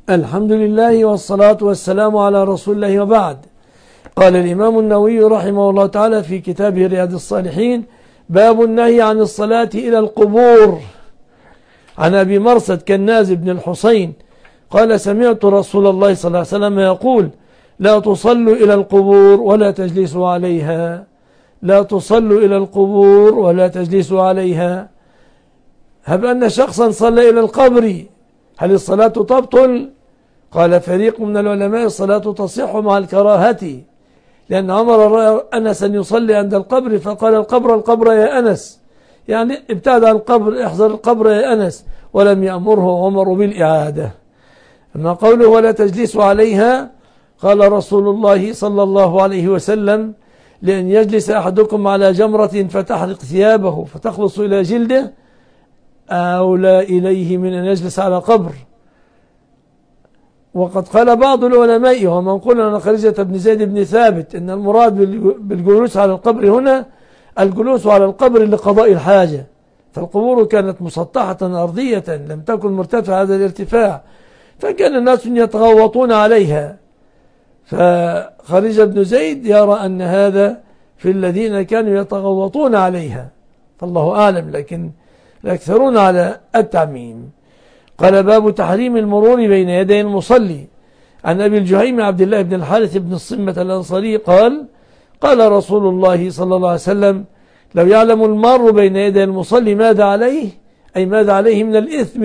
الحمد لله والصلاة والسلام على رسول الله وبعد. قال الإمام النووي رحمه الله تعالى في كتابه رياض الصالحين: باب النهي عن الصلاة إلى القبور. عن أبي مرثد كناز بن الحسين قال: سمعت رسول الله صلى الله عليه وسلم يقول: لا تصلوا إلى القبور ولا تجلسوا عليها. لا تصلوا إلى القبور ولا تجلسوا عليها. هب أن شخصا صلى إلى القبر هل الصلاة تبطل؟ قال فريق من العلماء: الصلاة تصح مع الكراهة، لأن عمر أنس أن يصلي عند القبر فقال: القبر يا أنس، يعني ابتعد عن القبر، احذر القبر يا أنس، ولم يأمره عمر بالإعادة. أما قوله ولا تجلس عليها، قال رسول الله صلى الله عليه وسلم: لأن يجلس أحدكم على جمرة فتحرق ثيابه فتخلص إلى جلده أولى إليه من أن يجلس على قبر. وقد قال بعض العلماء ومنقول عن خارجة بن زيد بن ثابت إن المراد بالجلوس على القبر هنا الجلوس على القبر لقضاء الحاجة، فالقبور كانت مسطحة أرضية لم تكن مرتفعة هذا الارتفاع، فكان الناس يتغوطون عليها. فخارجة بن زيد يرى أن هذا في الذين كانوا يتغوطون عليها، فالله أعلم، لكن الأكثرون على التعميم. قال: باب تحريم المرور بين يدي المصلي. عن أبي الجهيم عبد الله بن الحارث بن الصمة الأنصاري قال: قال رسول الله صلى الله عليه وسلم: لو يعلم المار بين يدي المصلي ماذا عليه، أي ماذا عليه من الإثم،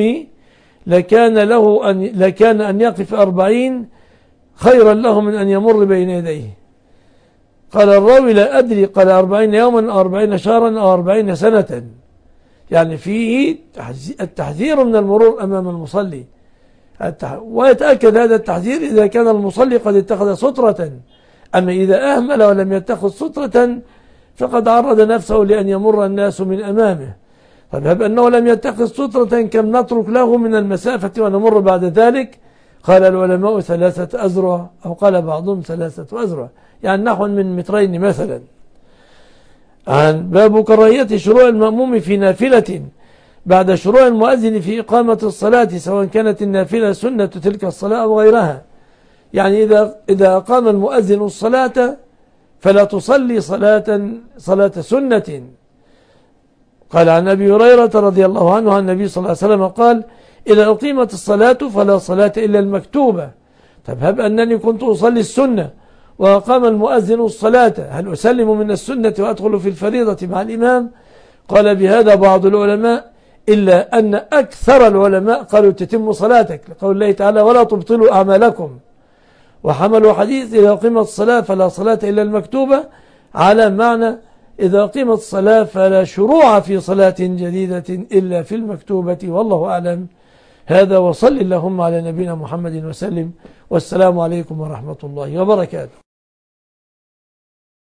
لكان أن يقف 40 خيرا له من أن يمر بين يديه. قال الراوي: لا أدري، قال 40 يوما أو 40 شهرا أو 40 سنة، يعني فيه التحذير من المرور أمام المصلي، ويتأكد هذا التحذير إذا كان المصلي قد اتخذ سترة. أما إذا أهمل ولم يتخذ سترة فقد عرض نفسه لأن يمر الناس من أمامه. طيب أنه لم يتخذ سترة كم نترك له من المسافة ونمر بعد ذلك؟ قال العلماء 3 أذرع، أو قال بعضهم 3 أذرع، يعني نحو من 2 متر مثلا. عن باب كراهية شروع المأموم في نافلة بعد شروع المؤذن في إقامة الصلاة، سواء كانت النافلة سنة تلك الصلاة أو غيرها. يعني إذا أقام المؤذن الصلاة فلا تصلي صلاة سنة. قال عن أبي هريرة رضي الله عنه عن النبي صلى الله عليه وسلم قال: إذا أقيمت الصلاة فلا صلاة إلا المكتوبة. طب هب أنني كنت أصلي السنة وأقام المؤذن الصلاة، هل أسلم من السنة وأدخل في الفريضة مع الإمام؟ قال بهذا بعض العلماء، إلا أن أكثر العلماء قالوا تتم صلاتك، لقول الله تعالى: ولا تبطلوا أعمالكم. وحملوا حديث إذا أقيمت الصلاة فلا صلاة إلا المكتوبة على معنى إذا أقيمت الصلاة فلا شروع في صلاة جديدة إلا في المكتوبة، والله أعلم. هذا، وصل اللهم على نبينا محمد وسلم، والسلام عليكم ورحمة الله وبركاته.